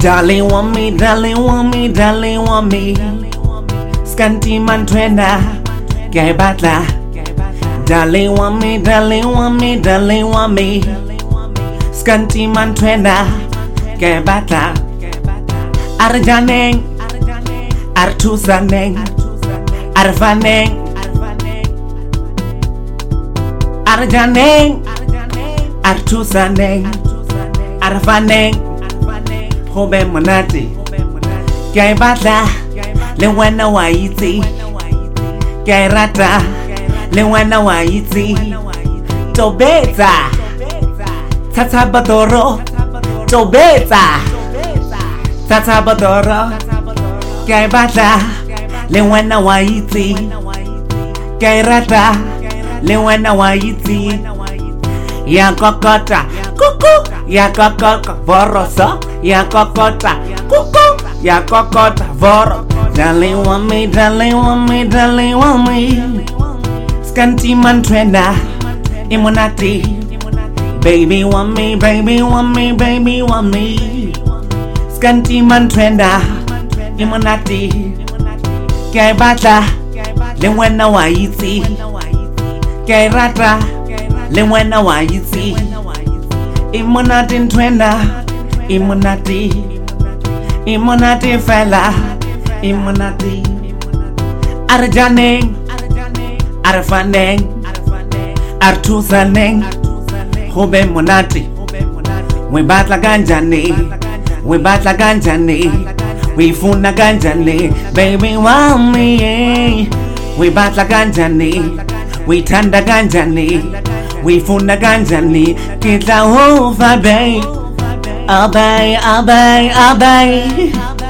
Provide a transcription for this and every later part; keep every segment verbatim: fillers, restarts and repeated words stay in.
Darling want me, darling want me, darling want me. Scanty man twena, gay batla. Darling want me, darling want me, darling want me. Scanty man twena, gay batla. Arjaneng, Artusaneng, Arvaneng, Arjaneng, Artusaneng, Arvaneng. Hobe monati, gay batla, le wana waiti, gay rata, le wana waiti, tobeta, tata badoro, tobeta, tata badoro, gay batla, le wana waiti, gay rata, le wana waiti, ya kokota, kuku, ya kokota, boroso. Ya kokota, kuku, ya kokota, voro. Darling want me, darling want me, darling want me. Scanty man twena, imonati. Baby want me, baby want me, baby want me. Scanty man twena, imonati. Gay batla, le wena waiti. Gay rata, le wena waiti. Imonati twena. Imonati, Imonati fella, Imonati. Arjaneng, Arfaneng, Artusaneng, Hobe monati. We batla ganjani, we batla ganjani, we funa ganjani, baby want me. We batla ganjani, we tanda ganjani, we funa ganjani, kita over babe. Obey, obey, obey.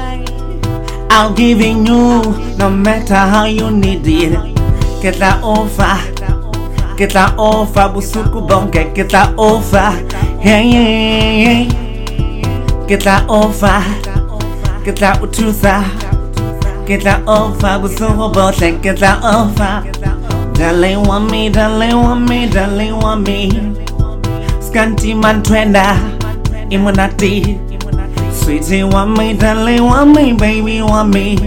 I'm giving you no matter how you need it. Get that offer, get that offer, busuku bonke, get that offer, yeah, yeah, yeah. Get that offer, get that utusa, get that offer, busuku bonke, get that offer. Darling want me, darling want me, darling want me. Scanty man twenda. Imonati, sweetie want me, darling want me, baby want me.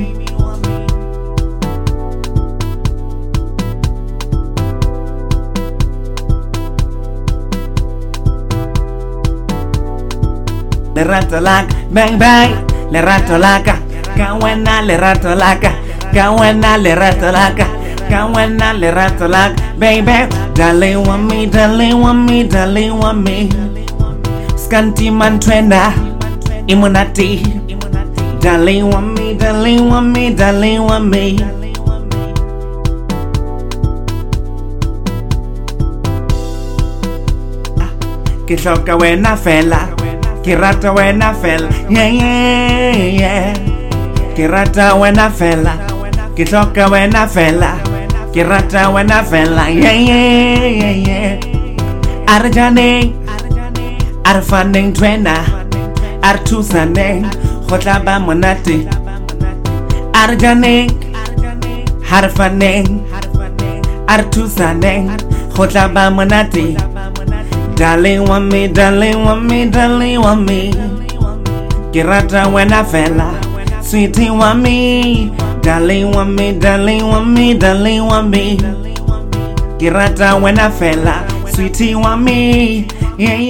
Le ratolaka, bang bang, le ratolaka, kawena le ratolaka, kawena le ratolaka, kawena le ratolaka, baby. Darling want me, darling want me, darling want me. Scanty man twena, imonati. Darling want me, darling want me, darling want me. Kishoka wena fella, kirata wena fella, yeah yeah yeah. Kirata wena fella, kishoka wena fella, kirata wena fella, yeah yeah yeah yeah. Arjaneng. Arfaneng twena, Artusaneng, Hotaba monati. Arjaneng, Harfaneng, Artusaneng, Hotaba monati. Darling want me, darling want me, darling want me. Kirata wena fella, sweetie want me. Darling want me, darling want me, darling want me. Kirata wena fella, sweetie want me. Yeah.